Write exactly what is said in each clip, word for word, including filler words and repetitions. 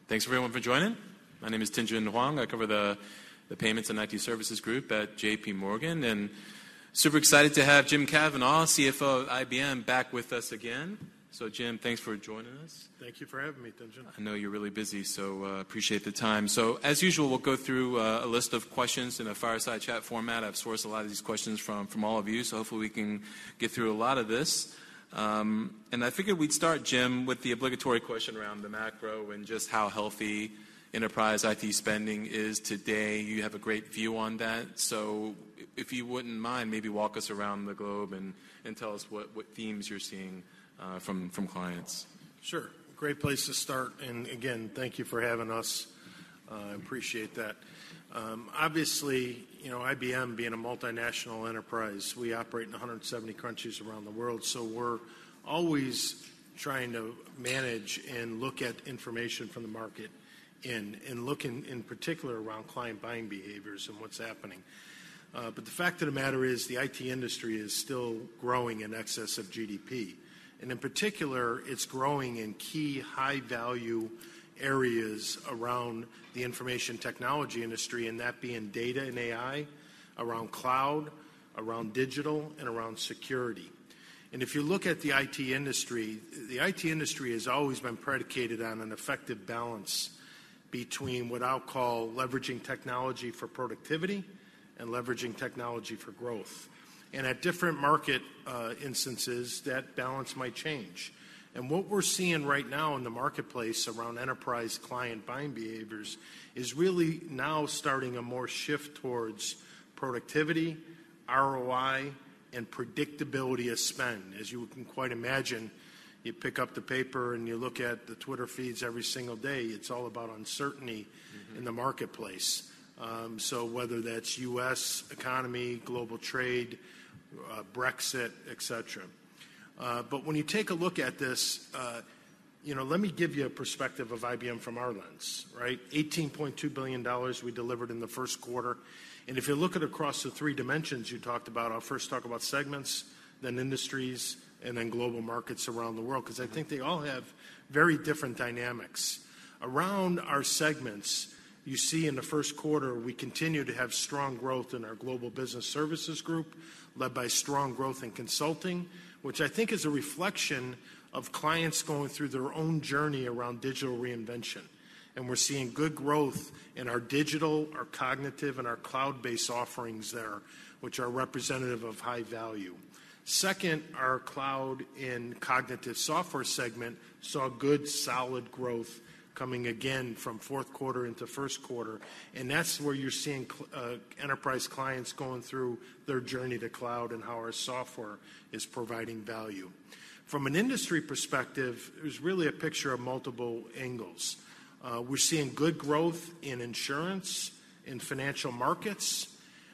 Thanks everyone for joining. My name is Tien-Tsin Huang. I cover the, the Payments and I T Services Group at J P Morgan. And super excited to have Jim Kavanaugh, C F O of I B M, back with us again. So Jim, thanks for joining us. Thank you for having me, Tien-Tsin. I know you're really busy, so uh, appreciate the time. So as usual, we'll go through uh, a list of questions in a fireside chat format. I've sourced a lot of these questions from, from all of you, so hopefully we can get through a lot of this. Um, and I figured we'd start, Jim, with the obligatory question around the macro and just how healthy enterprise I T spending is today. You have a great view on that. So if you wouldn't mind, maybe walk us around the globe and, and tell us what, what themes you're seeing uh, from, from clients. Sure. Great place to start. And again, thank you for having us. I uh, appreciate that. Um, obviously, you know, I B M being a multinational enterprise, we operate in one hundred seventy countries around the world, so we're always trying to manage and look at information from the market and, and look in, in particular around client buying behaviors and what's happening. Uh, but the fact of the matter is the I T industry is still growing in excess of G D P. And in particular, it's growing in key high-value areas around the information technology industry, and that being data and A I, around cloud, around digital, and around security. And if you look at the I T industry, the I T industry has always been predicated on an effective balance between what I'll call leveraging technology for productivity and leveraging technology for growth. And at different market uh, instances, that balance might change. And what we're seeing right now in the marketplace around enterprise client buying behaviors is really now starting a more shift towards productivity, R O I, and predictability of spend. As you can quite imagine, you pick up the paper and you look at the Twitter feeds every single day, it's all about uncertainty mm-hmm. in the marketplace. Um, so whether that's U S economy, global trade, uh, Brexit, et cetera. Uh, but when you take a look at this, uh, you know, let me give you a perspective of I B M from our lens, right? eighteen point two billion dollars we delivered in the first quarter. And if you look at across the three dimensions you talked about, I'll first talk about segments, then industries, and then global markets around the world, because I think they all have very different dynamics. Around our segments, you see in the first quarter, we continue to have strong growth in our Global Business Services Group, led by strong growth in consulting, which I think is a reflection of clients going through their own journey around digital reinvention. And we're seeing good growth in our digital, our cognitive, and our cloud-based offerings there, which are representative of high value. Second, our cloud and cognitive software segment saw good, solid growth coming again from fourth quarter into first quarter. And that's where you're seeing uh, enterprise clients going through their journey to cloud and how our software is providing value. From an industry perspective, there's really a picture of multiple angles. Uh, we're seeing good growth in insurance, in financial markets,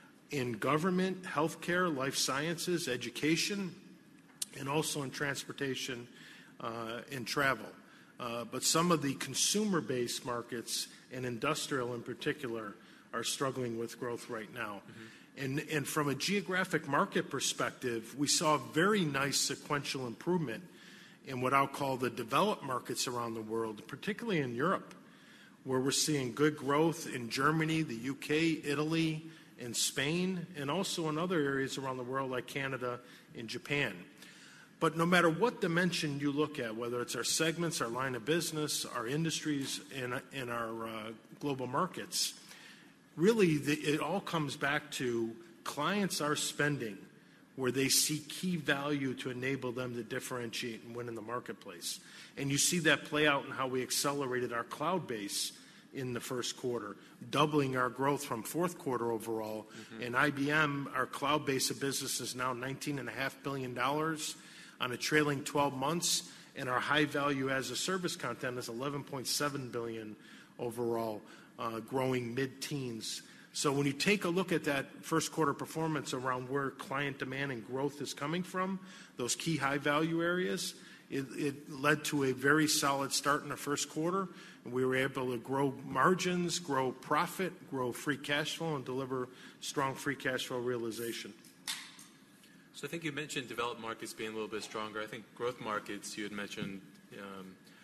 in government, healthcare, life sciences, education, and also in transportation uh, and travel. Uh, but some of the consumer-based markets and industrial in particular are struggling with growth right now. Mm-hmm. And, and from a geographic market perspective, we saw a very nice sequential improvement in what I'll call the developed markets around the world, particularly in Europe, where we're seeing good growth in Germany, the U K, Italy, and Spain, and also in other areas around the world like Canada and Japan. But no matter what dimension you look at, whether it's our segments, our line of business, our industries, and, and our uh, global markets, really the, it all comes back to clients are spending where they see key value to enable them to differentiate and win in the marketplace. And you see that play out in how we accelerated our cloud base in the first quarter, doubling our growth from fourth quarter overall. Mm-hmm. And I B M, our cloud base of business is now nineteen point five billion dollars on a trailing twelve months, and our high value as a service content is eleven point seven billion dollars overall, uh, growing mid-teens. So when you take a look at that first quarter performance around where client demand and growth is coming from, those key high value areas, it, it led to a very solid start in the first quarter. And we were able to grow margins, grow profit, grow free cash flow, and deliver strong free cash flow realization. So I think you mentioned developed markets being a little bit stronger. I think growth markets, you had mentioned um,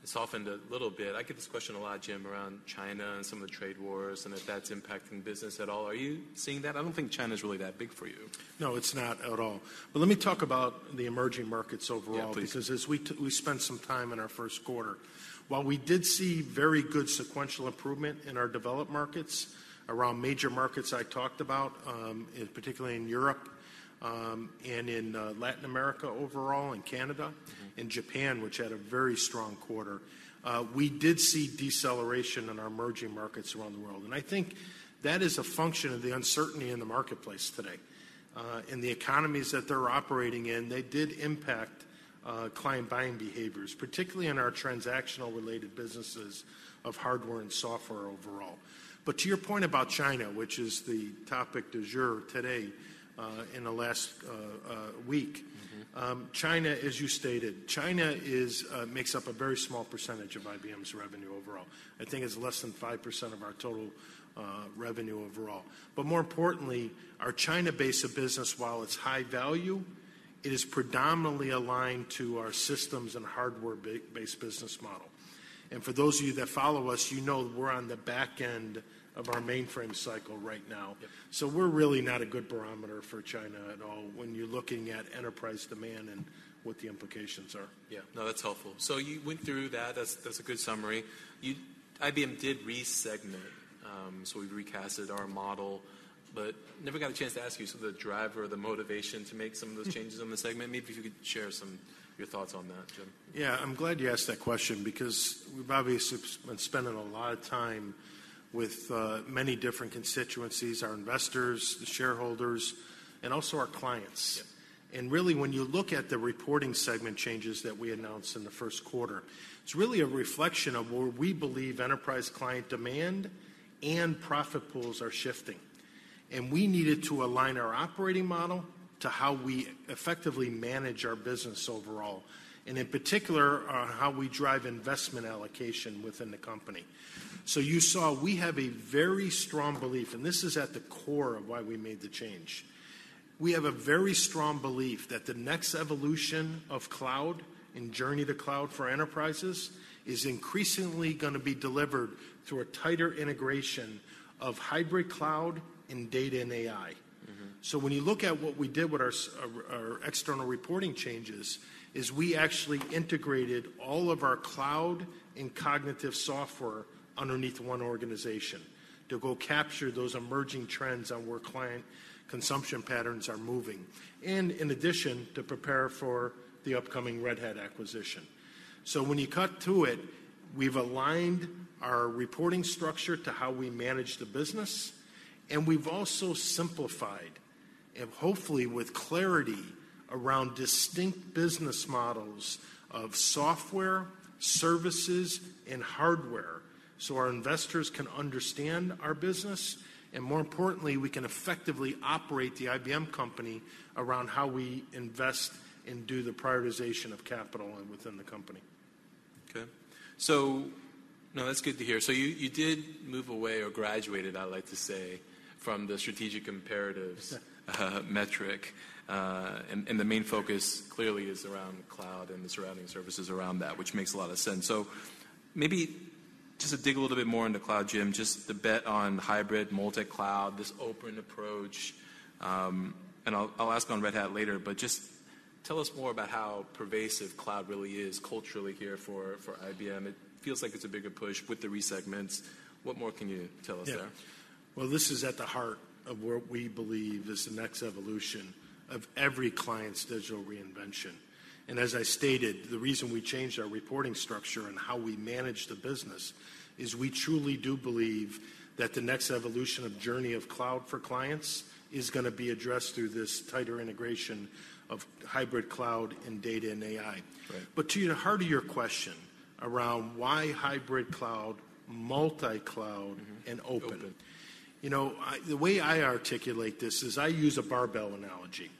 softened a little bit. I get this question a lot, Jim, around China and some of the trade wars and if that's impacting business at all. Are you seeing that? I don't think China's really that big for you. No, it's not at all. But let me talk about the emerging markets overall, yeah, because as we, t- we spent some time in our first quarter, while we did see very good sequential improvement in our developed markets, around major markets I talked about, um, in, particularly in Europe, Um, and in uh, Latin America overall, in Canada, mm-hmm. in Japan, which had a very strong quarter, uh, we did see deceleration in our emerging markets around the world. And I think that is a function of the uncertainty in the marketplace today. Uh, in the economies that they're operating in, they did impact uh, client buying behaviors, particularly in our transactional-related businesses of hardware and software overall. But to your point about China, which is the topic du jour today, Uh, in the last uh, uh, week. Mm-hmm. Um, China, as you stated, China is uh, makes up a very small percentage of I B M's revenue overall. I think it's less than five percent of our total uh, revenue overall. But more importantly, our China base of business, while it's high value, it is predominantly aligned to our systems and hardware-based business model. And for those of you that follow us, you know we're on the back end of our mainframe cycle right now. Yep. So we're really not a good barometer for China at all when you're looking at enterprise demand and what the implications are. Yeah, no, that's helpful. So you went through that. That's that's a good summary. You, I B M did resegment, um, so we recasted our model, but never got a chance to ask you so the driver, the motivation to make some of those changes on the segment. Maybe if you could share some your thoughts on that, Jim. Yeah, I'm glad you asked that question because we've obviously been spending a lot of time with uh, many different constituencies, our investors, the shareholders, and also our clients. Yep. And really, when you look at the reporting segment changes that we announced in the first quarter, it's really a reflection of where we believe enterprise client demand and profit pools are shifting. And we needed to align our operating model to how we effectively manage our business overall, and in particular, on how we drive investment allocation within the company. So you saw we have a very strong belief, and this is at the core of why we made the change. We have a very strong belief that the next evolution of cloud and journey to cloud for enterprises is increasingly going to be delivered through a tighter integration of hybrid cloud and data and A I. Mm-hmm. So when you look at what we did with our, our, our external reporting changes, is we actually integrated all of our cloud and cognitive software underneath one organization to go capture those emerging trends on where client consumption patterns are moving. And in addition, to prepare for the upcoming Red Hat acquisition. So when you cut to it, we've aligned our reporting structure to how we manage the business, and we've also simplified, and hopefully with clarity, around distinct business models of software, services, and hardware, so our investors can understand our business, and more importantly, we can effectively operate the I B M company around how we invest and do the prioritization of capital within the company. Okay. So, no, that's good to hear. So you, you did move away, or graduated, I like to say, from the strategic imperatives uh, metric. Uh, and, and the main focus clearly is around cloud and the surrounding services around that, which makes a lot of sense. So maybe just to dig a little bit more into cloud, Jim, just the bet on hybrid, multi-cloud, this open approach, um, and I'll, I'll ask on Red Hat later, but just tell us more about how pervasive cloud really is culturally here for, for I B M. It feels like it's a bigger push with the resegments. What more can you tell us yeah. there? Well, this is at the heart of what we believe is the next evolution of every client's digital reinvention. And as I stated, the reason we changed our reporting structure and how we manage the business is we truly do believe that the next evolution of journey of cloud for clients is going to be addressed through this tighter integration of hybrid cloud and data and A I. Right. But to the heart of your question around why hybrid cloud, multi-cloud, mm-hmm. and open. open. You know, I, the way I articulate this is I use a barbell analogy.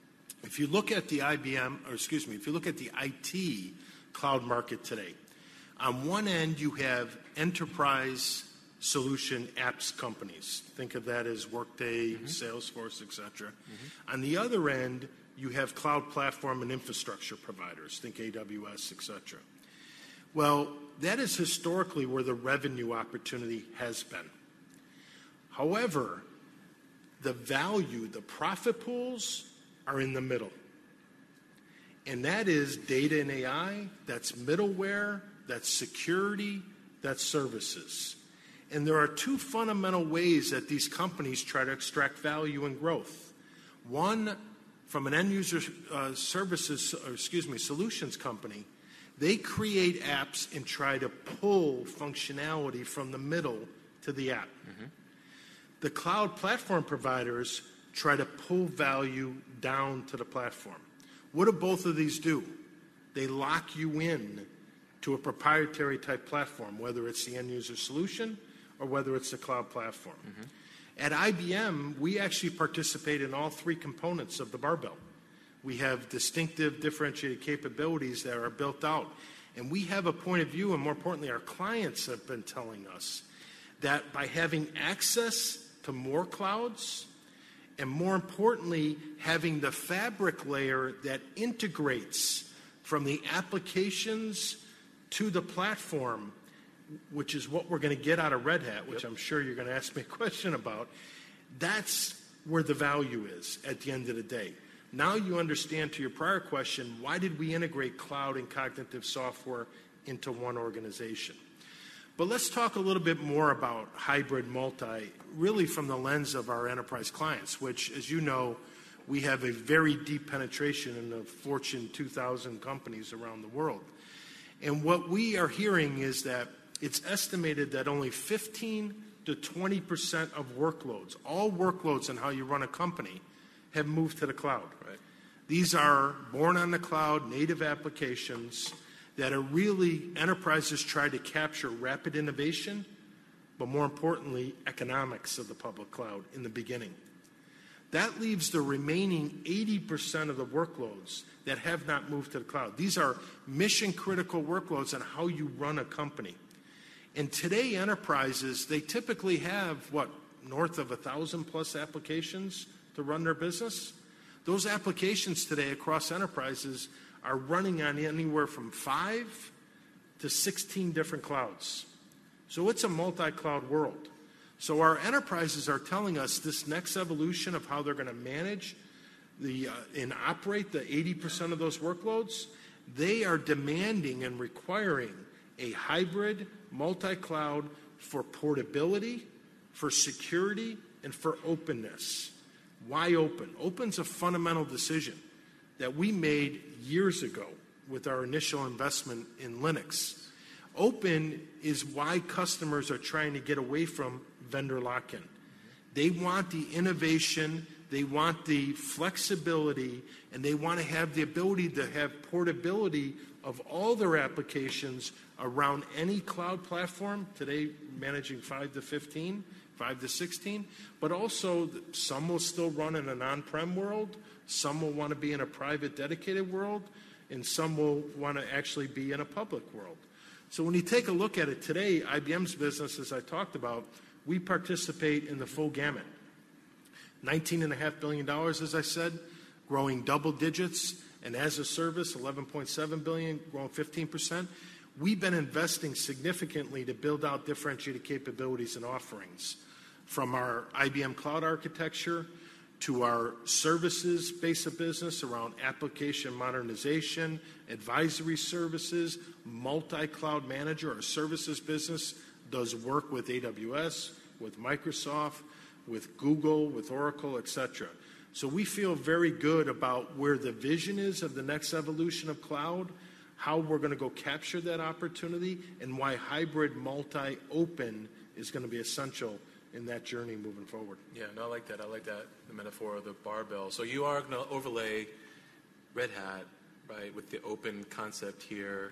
If you look at the I B M, or excuse me, if you look at the I T cloud market today, on one end you have enterprise solution apps companies. Think of that as Workday, mm-hmm. Salesforce, et cetera. Mm-hmm. On the other end, you have cloud platform and infrastructure providers. Think A W S, et cetera. Well, that is historically where the revenue opportunity has been. However, the value, the profit pools are in the middle. And that is data and A I, that's middleware, that's security, that's services. And there are two fundamental ways that these companies try to extract value and growth. One, from an end user uh, services, or excuse me, solutions company, they create apps and try to pull functionality from the middle to the app. Mm-hmm. The cloud platform providers try to pull value down to the platform. What do both of these do? They lock you in to a proprietary type platform, whether it's the end user solution or whether it's the cloud platform. Mm-hmm. At I B M, we actually participate in all three components of the barbell. We have distinctive, differentiated capabilities that are built out. And we have a point of view, and more importantly, our clients have been telling us that by having access to more clouds, and more importantly, having the fabric layer that integrates from the applications to the platform, which is what we're going to get out of Red Hat, which yep. I'm sure you're going to ask me a question about, that's where the value is at the end of the day. Now you understand, to your prior question, why did we integrate cloud and cognitive software into one organization? But let's talk a little bit more about hybrid multi, really from the lens of our enterprise clients, which, as you know, we have a very deep penetration in the Fortune two thousand companies around the world. And what we are hearing is that it's estimated that only fifteen to twenty percent of workloads, all workloads in how you run a company, have moved to the cloud. Right. These are born on the cloud, native applications that are really, enterprises try to capture rapid innovation, but more importantly, economics of the public cloud in the beginning. That leaves the remaining eighty percent of the workloads that have not moved to the cloud. These are mission-critical workloads on how you run a company. And today, enterprises, they typically have, what, north of one thousand plus applications to run their business? Those applications today across enterprises are running on anywhere from five to sixteen different clouds. So it's a multi-cloud world. So our enterprises are telling us this next evolution of how they're going to manage the uh, and operate the eighty percent of those workloads, they are demanding and requiring a hybrid multi-cloud for portability, for security, and for openness. Why open? Open's a fundamental decision that we made years ago with our initial investment in Linux. Open is why customers are trying to get away from vendor lock-in. They want the innovation, they want the flexibility, and they want to have the ability to have portability of all their applications around any cloud platform, today managing five to fifteen, five to sixteen, but also some will still run in an on-prem world, some will want to be in a private dedicated world, and some will want to actually be in a public world. So when you take a look at it today, I B M's business, as I talked about, we participate in the full gamut. nineteen point five billion dollars, as I said, growing double digits, and as a service, eleven point seven billion dollars, growing fifteen percent. We've been investing significantly to build out differentiated capabilities and offerings, from our I B M cloud architecture to our services base of business around application modernization, advisory services, multi-cloud manager. Our services business does work with A W S, with Microsoft, with Google, with Oracle, et cetera. So we feel very good about where the vision is of the next evolution of cloud, how we're going to go capture that opportunity, and why hybrid multi-open is going to be essential in that journey moving forward. Yeah, no, I like that. I like that, the metaphor of the barbell. So you are going to overlay Red Hat, right, with the open concept here.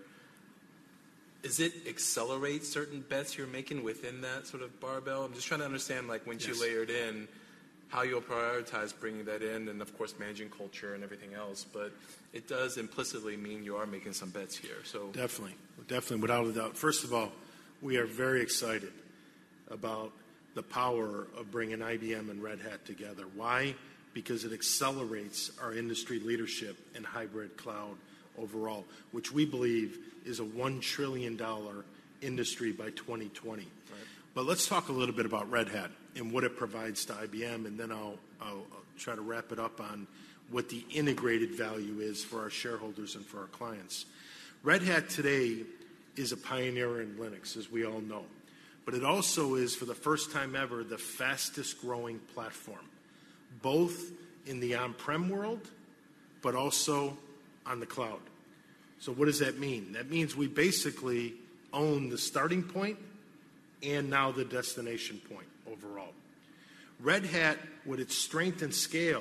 Does it accelerate certain bets you're making within that sort of barbell? I'm just trying to understand, like, once yes. you layer it in, how you'll prioritize bringing that in, and of course managing culture and everything else. But it does implicitly mean you are making some bets here. So definitely, definitely, without a doubt. First of all, we are very excited about the power of bringing I B M and Red Hat together. Why? Because it accelerates our industry leadership in hybrid cloud overall, which we believe is a one trillion dollars industry by twenty twenty. Right. But let's talk a little bit about Red Hat and what it provides to I B M, and then I'll, I'll, I'll try to wrap it up on what the integrated value is for our shareholders and for our clients. Red Hat today is a pioneer in Linux, as we all know. But it also is, for the first time ever, the fastest growing platform, both in the on-prem world, but also on the cloud. So what does that mean? That means we basically own the starting point and now the destination point overall. Red Hat, with its strength and scale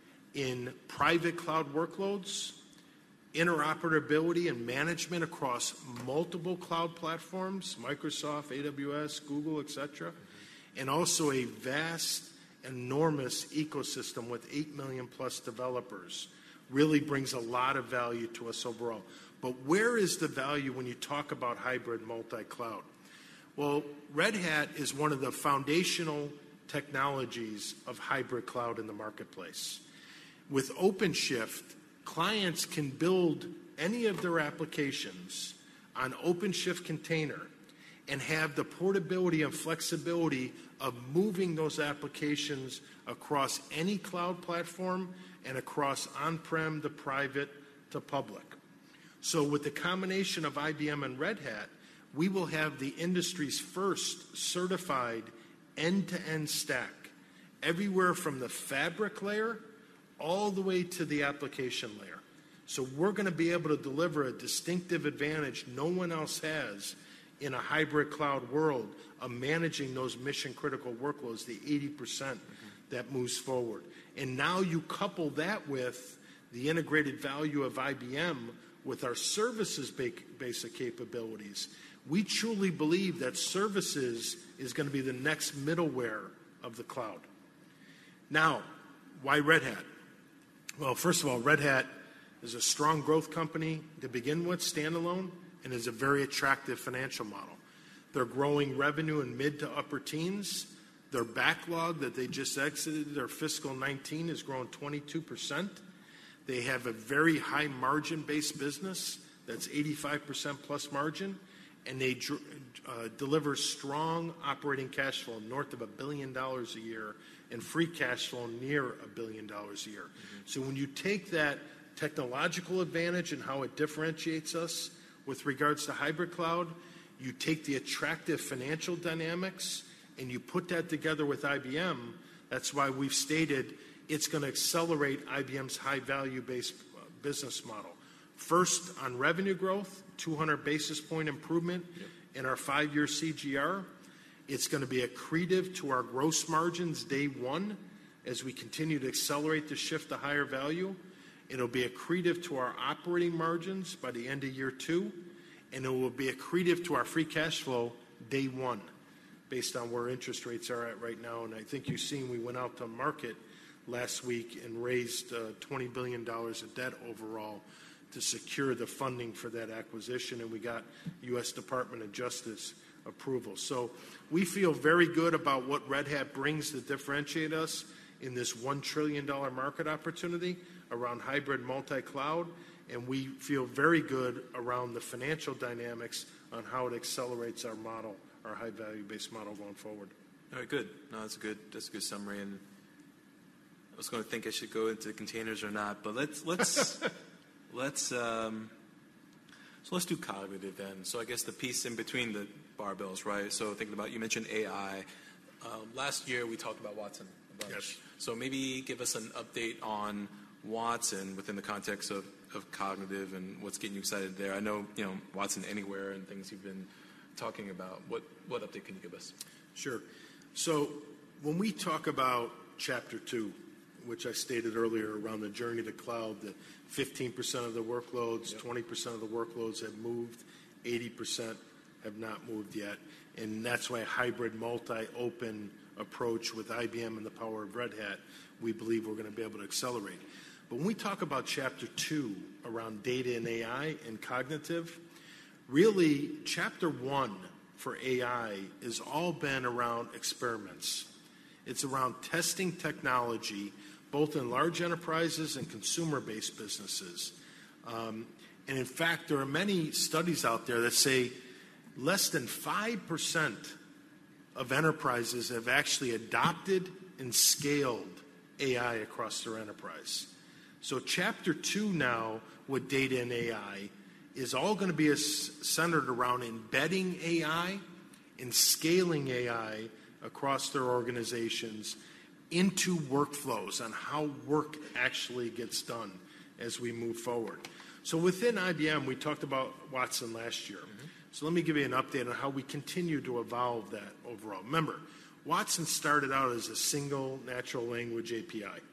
in private cloud workloads, interoperability and management across multiple cloud platforms, Microsoft, A W S, Google, et cetera, mm-hmm. and also a vast, enormous ecosystem with eight million plus developers, really brings a lot of value to us overall. But where is the value when you talk about hybrid multi-cloud? Well, Red Hat is one of the foundational technologies of hybrid cloud in the marketplace. With OpenShift, clients can build any of their applications on OpenShift container and have the portability and flexibility of moving those applications across any cloud platform and across on-prem to private to public. So with the combination of I B M and Red Hat, we will have the industry's first certified end-to-end stack, everywhere from the fabric layer all the way to the application layer. So we're going to be able to deliver a distinctive advantage no one else has in a hybrid cloud world of managing those mission-critical workloads, the eighty percent mm-hmm. that moves forward. And now you couple that with the integrated value of I B M with our services basic capabilities. We truly believe that services is going to be the next middleware of the cloud. Now, why Red Hat? Well, first of all, Red Hat is a strong growth company to begin with, standalone, and is a very attractive financial model. They're growing revenue in mid to upper teens. Their backlog that they just exited, their fiscal nineteen, is growing twenty-two percent. They have a very high margin-based business that's eighty-five percent plus margin, and they uh, deliver strong operating cash flow north of a billion dollars a year and free cash flow near a billion dollars a year. Mm-hmm. So when you take that technological advantage and how it differentiates us with regards to hybrid cloud, you take the attractive financial dynamics and you put that together with I B M. That's why we've stated it's going to accelerate I B M's high value-based business model. First, on revenue growth, two hundred basis point improvement yep. in our five-year C G R. It's going to be accretive to our gross margins day one as we continue to accelerate the shift to higher value. It'll be accretive to our operating margins by the end of year two, and it will be accretive to our free cash flow day one based on where interest rates are at right now. And I think you've seen we went out to market last week and raised uh, twenty billion dollars of debt overall to secure the funding for that acquisition, and we got U S Department of Justice approval. So we feel very good about what Red Hat brings to differentiate us in this one trillion dollars market opportunity around hybrid multi-cloud, and we feel very good around the financial dynamics on how it accelerates our model, our high value-based model going forward. All right, good. No, that's a good, that's a good summary. And I was going to think I should go into containers or not, but let's let's let's um, so let's do cognitive then. So I guess the piece in between the barbells, right? So thinking about, you mentioned A I. Um, last year we talked about Watson a bunch. Yes. So maybe give us an update on Watson within the context of, of cognitive and what's getting you excited there. I know, you know, Watson Anywhere and things you've been talking about. What what update can you give us? Sure. So when we talk about chapter two, which I stated earlier around the journey to cloud, that fifteen percent of the workloads, yep. twenty percent of the workloads have moved, eighty percent have not moved yet. And that's why a hybrid multi-open approach with I B M and the power of Red Hat, we believe we're going to be able to accelerate. But when we talk about chapter two around data and A I and cognitive, really chapter one for A I has all been around experiments. It's around testing technology, both in large enterprises and consumer-based businesses. Um, And in fact, there are many studies out there that say less than five percent of enterprises have actually adopted and scaled A I across their enterprise. So chapter two now with data and A I is all going to be centered around embedding A I and scaling A I across their organizations into workflows on how work actually gets done as we move forward. So within I B M, we talked about Watson last year. Mm-hmm. So let me give you an update on how we continue to evolve that overall. Remember, Watson started out as a single natural language A P I.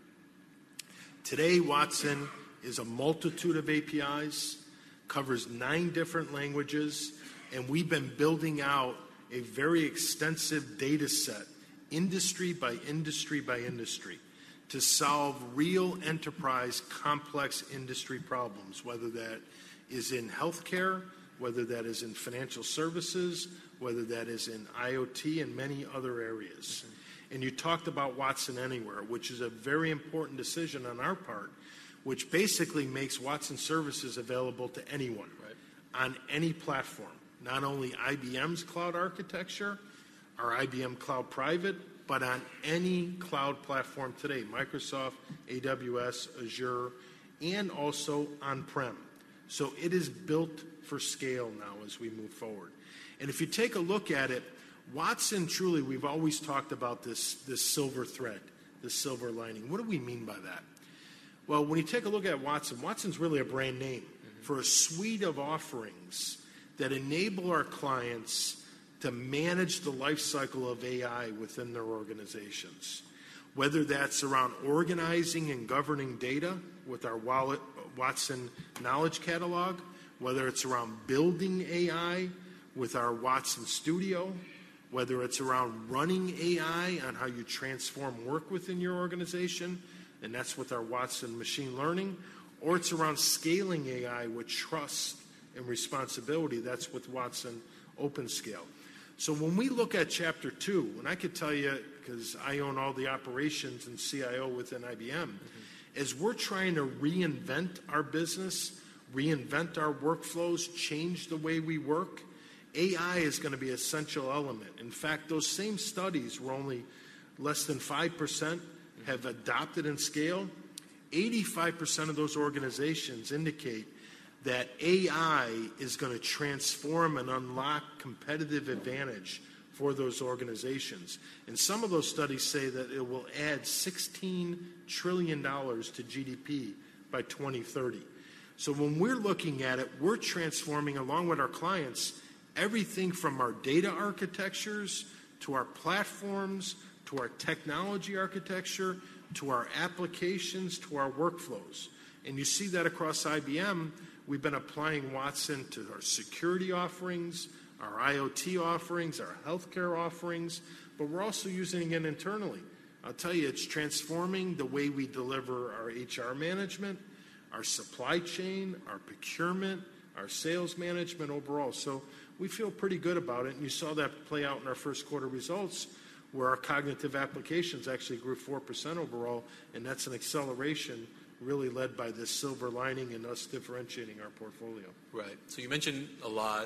Today, Watson is a multitude of A P Is, covers nine different languages, and we've been building out a very extensive data set, industry by industry by industry, to solve real enterprise complex industry problems, whether that is in healthcare, whether that is in financial services, whether that is in I O T and many other areas. Mm-hmm. And you talked about Watson Anywhere, which is a very important decision on our part, which basically makes Watson services available to anyone, right, on any platform. Not only I B M's cloud architecture, our I B M Cloud Private, but on any cloud platform today, Microsoft, A W S, Azure, and also on-prem. So it is built for scale now as we move forward. And if you take a look at it, Watson, truly, we've always talked about this, this silver thread, this silver lining. What do we mean by that? Well, when you take a look at Watson, Watson's really a brand name mm-hmm. for a suite of offerings that enable our clients to manage the life cycle of A I within their organizations. Whether that's around organizing and governing data with our Wallet, Watson Knowledge Catalog, whether it's around building A I with our Watson Studio, whether it's around running A I on how you transform work within your organization, and that's with our Watson Machine Learning, or it's around scaling A I with trust and responsibility, that's with Watson OpenScale. So when we look at chapter two, and I could tell you, because I own all the operations and C I O within I B M, mm-hmm. as we're trying to reinvent our business, reinvent our workflows, change the way we work, A I is going to be an essential element. In fact, those same studies were only less than five percent have adopted and scaled. eighty-five percent of those organizations indicate that A I is going to transform and unlock competitive advantage for those organizations. And some of those studies say that it will add sixteen trillion dollars to G D P by twenty thirty. So when we're looking at it, we're transforming, along with our clients, everything from our data architectures to our platforms to our technology architecture to our applications to our workflows. And you see that across I B M. We've been applying Watson to our security offerings, our I O T offerings, our healthcare offerings, but we're also using it internally. I'll tell you, it's transforming the way we deliver our H R management, our supply chain, our procurement, our sales management overall. So we feel pretty good about it, and you saw that play out in our first quarter results, where our cognitive applications actually grew four percent overall, and that's an acceleration really led by this silver lining and us differentiating our portfolio. Right. So you mentioned a lot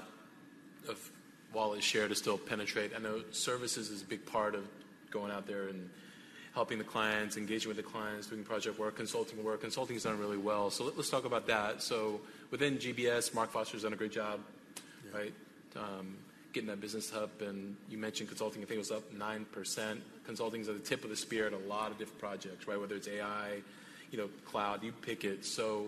of wallet share to still penetrate. I know services is a big part of going out there and helping the clients, engaging with the clients, doing project work, consulting work. Consulting's done really well. So let's talk about that. So within G B S, Mark Foster's done a great job, yeah. right? Um, getting that business hub, and you mentioned consulting, I think it was up nine percent. Consulting's at the tip of the spear at a lot of different projects, right? Whether it's A I, you know, cloud, you pick it. So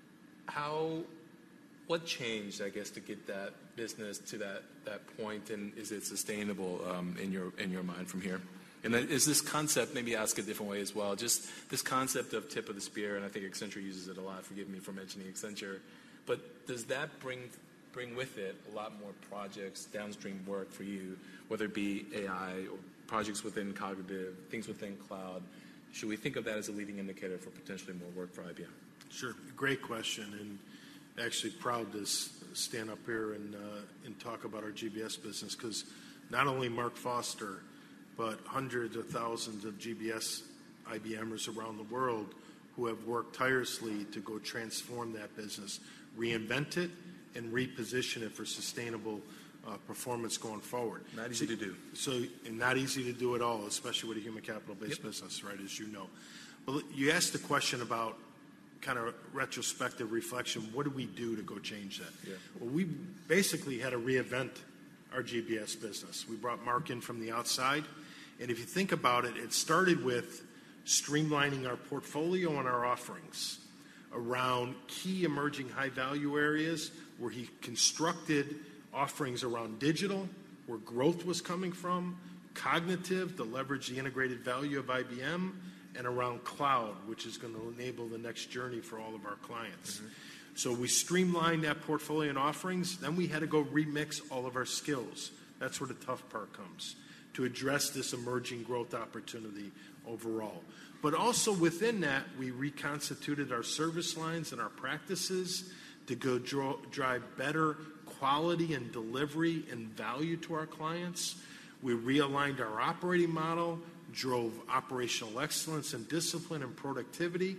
how, what changed, I guess, to get that business to that, that point, and is it sustainable um, in your in your mind from here? And then is this concept, maybe ask a different way as well, just this concept of tip of the spear, and I think Accenture uses it a lot, forgive me for mentioning Accenture, but does that bring bring with it a lot more projects, downstream work for you, whether it be A I or projects within cognitive, things within cloud? Should we think of that as a leading indicator for potentially more work for I B M? Sure. Great question, and actually proud to stand up here and, uh, and talk about our G B S business, because not only Mark Foster, but hundreds of thousands of G B S I B Mers around the world who have worked tirelessly to go transform that business reinvent it, and reposition it for sustainable uh, performance going forward. Not easy so, to do. So, and not easy to do at all, especially with a human capital-based yep. business, right, as you know. But you asked the question about kind of retrospective reflection. What did we do to go change that? Yeah. Well, we basically had to reinvent our G B S business. We brought Mark in from the outside. And if you think about it, it started with streamlining our portfolio and our offerings around key emerging high-value areas where he constructed offerings around digital, where growth was coming from, cognitive, to leverage the integrated value of I B M, and around cloud, which is going to enable the next journey for all of our clients. Mm-hmm. So we streamlined that portfolio and offerings. Then we had to go remix all of our skills. That's where the tough part comes, to address this emerging growth opportunity overall. But also within that, we reconstituted our service lines and our practices to go draw, drive better quality and delivery and value to our clients. We realigned our operating model, drove operational excellence and discipline and productivity,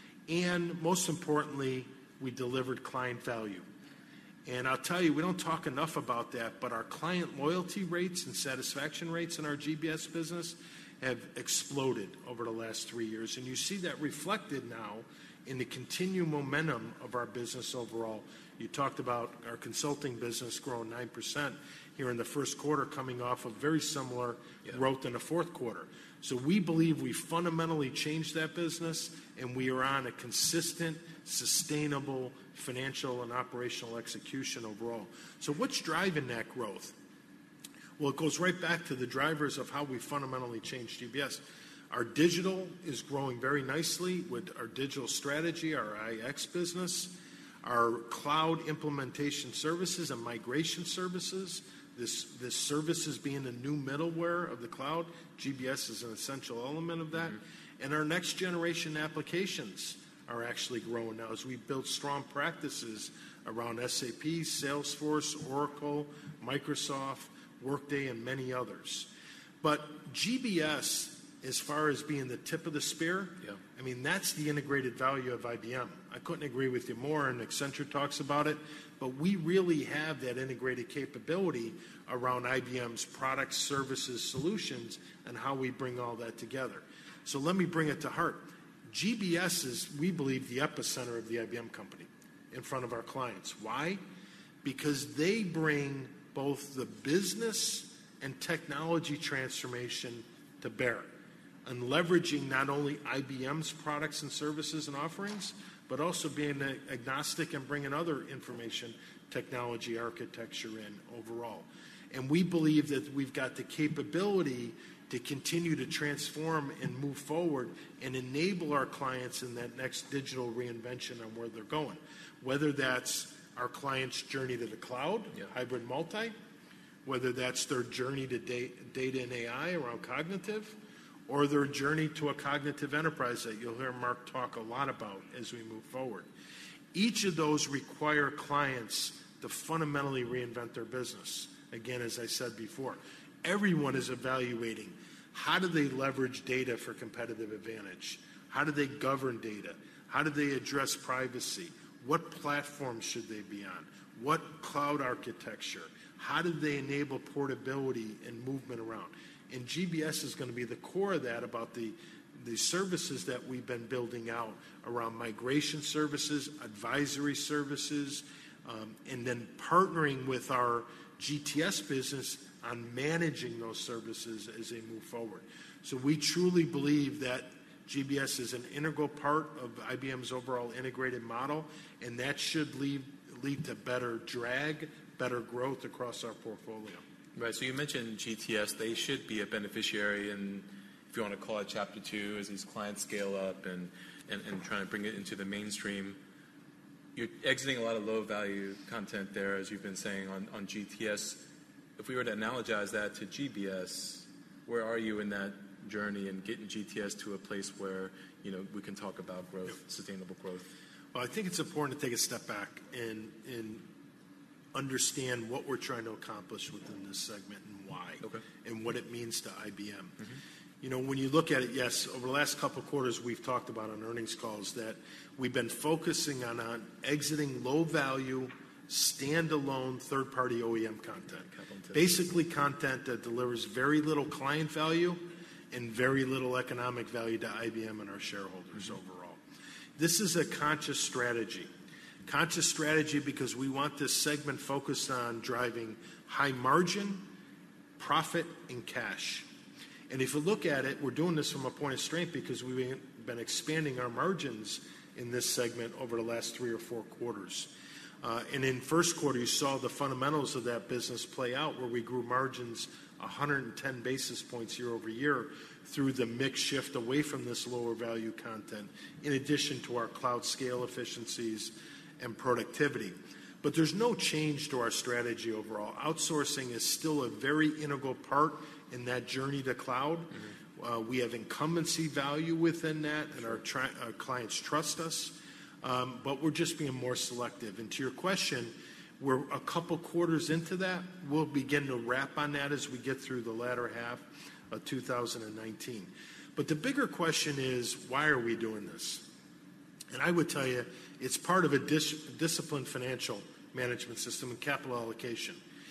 and most importantly, we delivered client value. And I'll tell you, we don't talk enough about that, but our client loyalty rates and satisfaction rates in our G B S business have exploded over the last three years. And you see that reflected now in the continued momentum of our business overall. You talked about our consulting business growing nine percent here in the first quarter, coming off of very similar yeah. growth in the fourth quarter. So we believe we fundamentally changed that business, and we are on a consistent, sustainable financial and operational execution overall. So what's driving that growth? Well, it goes right back to the drivers of how we fundamentally changed G B S. Our digital is growing very nicely with our digital strategy, our I X business, our cloud implementation services and migration services. This, this services being the new middleware of the cloud, G B S is an essential element of that. Mm-hmm. And our next generation applications are actually growing now as we build strong practices around S A P, Salesforce, Oracle, Microsoft, Workday, and many others. But G B S, as far as being the tip of the spear, yeah. I mean, that's the integrated value of I B M. I couldn't agree with you more, and Accenture talks about it, but we really have that integrated capability around I B M's products, services, solutions, and how we bring all that together. So let me bring it to heart. G B S is, we believe, the epicenter of the I B M company in front of our clients. Why? Because they bring both the business and technology transformation to bear, and leveraging not only I B M's products and services and offerings, but also being agnostic and bringing other information technology architecture in overall. And we believe that we've got the capability to continue to transform and move forward and enable our clients in that next digital reinvention on where they're going, whether that's our clients' journey to the cloud, yeah. hybrid multi, whether that's their journey to data and A I around cognitive, or their journey to a cognitive enterprise that you'll hear Mark talk a lot about as we move forward. Each of those require clients to fundamentally reinvent their business. Again, as I said before, everyone is evaluating how do they leverage data for competitive advantage? How do they govern data? How do they address privacy? What platforms should they be on? What cloud architecture? How do they enable portability and movement around? And G B S is going to be the core of that, about the, the services that we've been building out around migration services, advisory services, um, and then partnering with our G T S business on managing those services as they move forward. So we truly believe that G B S is an integral part of I B M's overall integrated model, and that should lead, lead to better drag, better growth across our portfolio. Right, so you mentioned G T S. They should be a beneficiary in, if you want to call it chapter two, as these clients scale up and, and, and trying to bring it into the mainstream. You're exiting a lot of low-value content there, as you've been saying, on, on G T S. If we were to analogize that to G B S, where are you in that journey and getting G T S to a place where, you know, we can talk about growth, yep. sustainable growth? Well, I think it's important to take a step back and, and understand what we're trying to accomplish within this segment and why, okay. and what it means to I B M. Mm-hmm. You know, when you look at it, yes, over the last couple of quarters, we've talked about on earnings calls that we've been focusing on, on exiting low-value, standalone third-party O E M content. Basically content that delivers very little client value and very little economic value to I B M and our shareholders overall. This is a conscious strategy. Conscious strategy because we want this segment focused on driving high margin, profit, and cash. And if you look at it, we're doing this from a point of strength because we've been expanding our margins in this segment over the last three or four quarters. Uh, and in first quarter, you saw the fundamentals of that business play out where we grew margins one hundred ten basis points year over year through the mix shift away from this lower value content, in addition to our cloud scale efficiencies and productivity. But there's no change to our strategy overall. Outsourcing is still a very integral part in that journey to cloud. Mm-hmm. Uh, we have incumbency value within that, and our, tri- our clients trust us. Um, but we're just being more selective. And to your question, we're a couple quarters into that. We'll begin to wrap on that as we get through the latter half of two thousand nineteen. But the bigger question is, why are we doing this? And I would tell you, it's part of a dis- disciplined financial management system and capital allocation.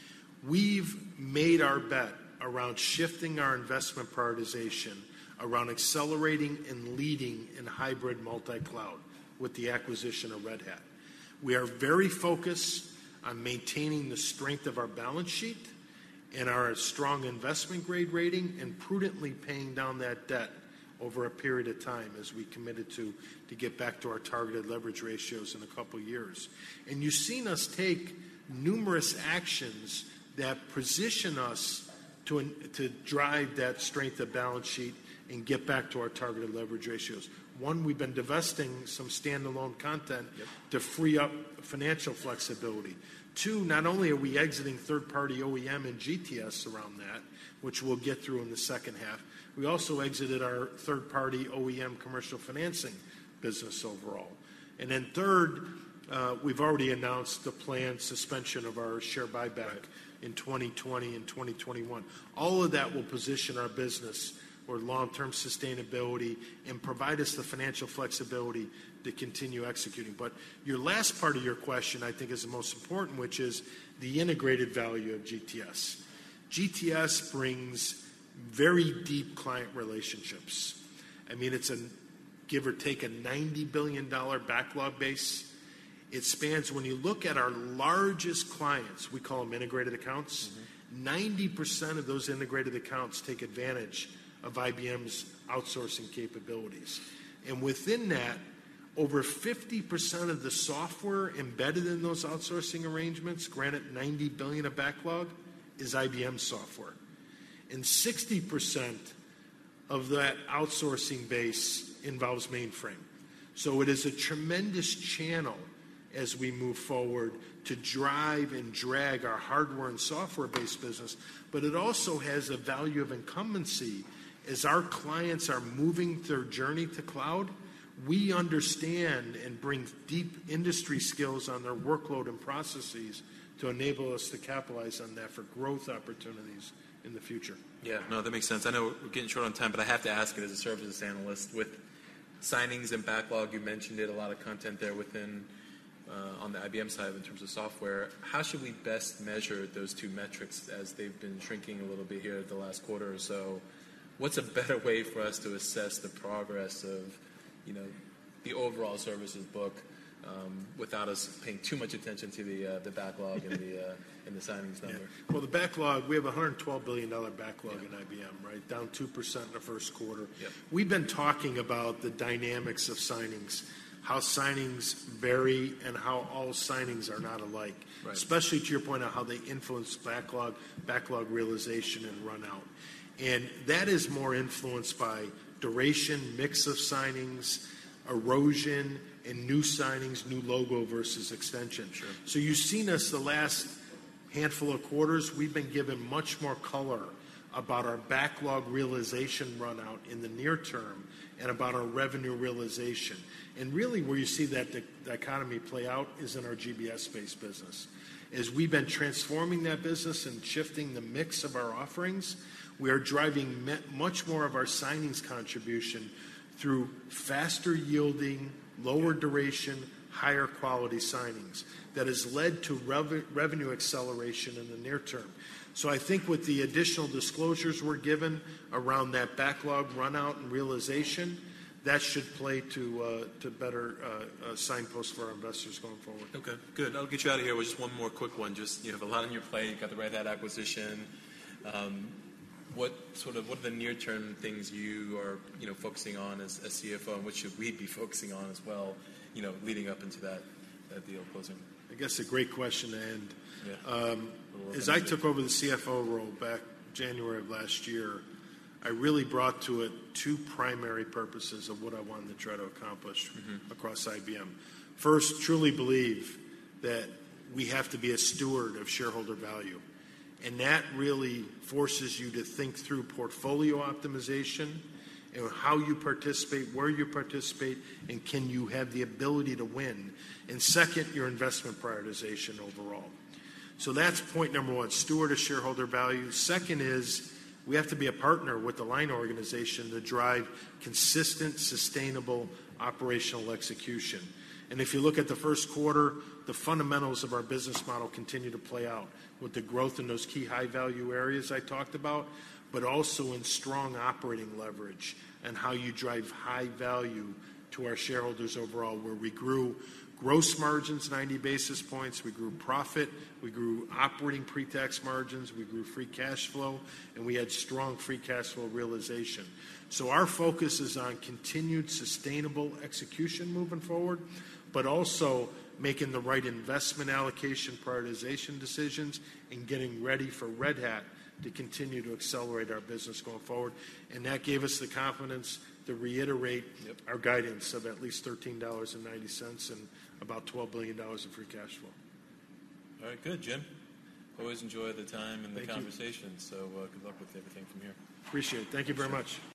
We've made our bet around shifting our investment prioritization around accelerating and leading in hybrid multi-cloud with the acquisition of Red Hat. We are very focused on maintaining the strength of our balance sheet and our strong investment grade rating and prudently paying down that debt over a period of time as we committed to to get back to our targeted leverage ratios in a couple years. And you've seen us take numerous actions that position us to, to drive that strength of balance sheet and get back to our targeted leverage ratios. One, we've been divesting some standalone content yep. to free up financial flexibility. Two, not only are we exiting third-party O E M and G T S around that, which we'll get through in the second half, we also exited our third-party O E M commercial financing business overall. And then third, uh, we've already announced the planned suspension of our share buyback right. in twenty twenty and twenty twenty-one. All of that will position our business for long-term sustainability and provide us the financial flexibility to continue executing. But your last part of your question, I think, is the most important, which is the integrated value of G T S. G T S brings very deep client relationships. I mean, it's a give or take a ninety billion dollars backlog base. It spans, when you look at our largest clients, we call them integrated accounts, mm-hmm. ninety percent of those integrated accounts take advantage of I B M's outsourcing capabilities. And within that, over fifty percent of the software embedded in those outsourcing arrangements, granted ninety billion dollars of backlog, is I B M software. And sixty percent of that outsourcing base involves mainframe. So it is a tremendous channel as we move forward to drive and drag our hardware and software-based business, but it also has a value of incumbency. As our clients are moving their journey to cloud, we understand and bring deep industry skills on their workload and processes to enable us to capitalize on that for growth opportunities in the future. Yeah, no, that makes sense. I know we're getting short on time, but I have to ask it as a services analyst. With signings and backlog, you mentioned it, a lot of content there within uh, on the I B M side in terms of software. How should we best measure those two metrics as they've been shrinking a little bit here the last quarter or so? What's a better way for us to assess the progress of, you know, the overall services book um, without us paying too much attention to the uh, the backlog and the uh, and the signings number? Yeah. Well, the backlog, we have a one hundred twelve billion dollars backlog yeah. in I B M, right? Down two percent in the first quarter. Yep. We've been talking about the dynamics of signings, how signings vary and how all signings are not alike, right. especially to your point on how they influence backlog, backlog realization and run out. And that is more influenced by duration, mix of signings, erosion, and new signings, new logo versus extension. Sure. So you've seen us the last handful of quarters, we've been given much more color about our backlog realization run out in the near term and about our revenue realization. And really where you see that dichotomy play out is in our G B S-based business. As we've been transforming that business and shifting the mix of our offerings, We are driving me- much more of our signings contribution through faster yielding, lower duration, higher quality signings that has led to rev- revenue acceleration in the near term. So I think with the additional disclosures we're given around that backlog runout and realization, that should play to uh, to better uh, uh, signposts for our investors going forward. Okay, good. I'll get you out of here with just one more quick one. Just, you have a lot on your plate. You've got the Red Hat acquisition. Um, what sort of what are the near-term things you are, you know, focusing on as, as C F O, and what should we be focusing on as well, you know, leading up into that, that deal closing? I guess a great question to end. Yeah. Um, as I took over the C F O role back January of last year, I really brought to it two primary purposes of what I wanted to try to accomplish mm-hmm. across I B M. First, truly believe that we have to be a steward of shareholder value. And that really forces you to think through portfolio optimization and how you participate, where you participate, and can you have the ability to win. And second, your investment prioritization overall. So that's point number one, steward of shareholder value. Second is we have to be a partner with the line organization to drive consistent, sustainable operational execution. And if you look at the first quarter, the fundamentals of our business model continue to play out with the growth in those key high-value areas I talked about, but also in strong operating leverage and how you drive high value to our shareholders overall, where we grew gross margins ninety basis points, we grew profit, we grew operating pre-tax margins, we grew free cash flow, and we had strong free cash flow realization. So our focus is on continued sustainable execution moving forward, but also making the right investment allocation prioritization decisions and getting ready for Red Hat to continue to accelerate our business going forward. And that gave us the confidence to reiterate yep. our guidance of at least thirteen dollars and ninety cents and about twelve billion dollars in free cash flow. All right, good, Jim. Always enjoy the time and the Thank conversation. You. So uh, good luck with everything from here. Appreciate it. Thank you very much.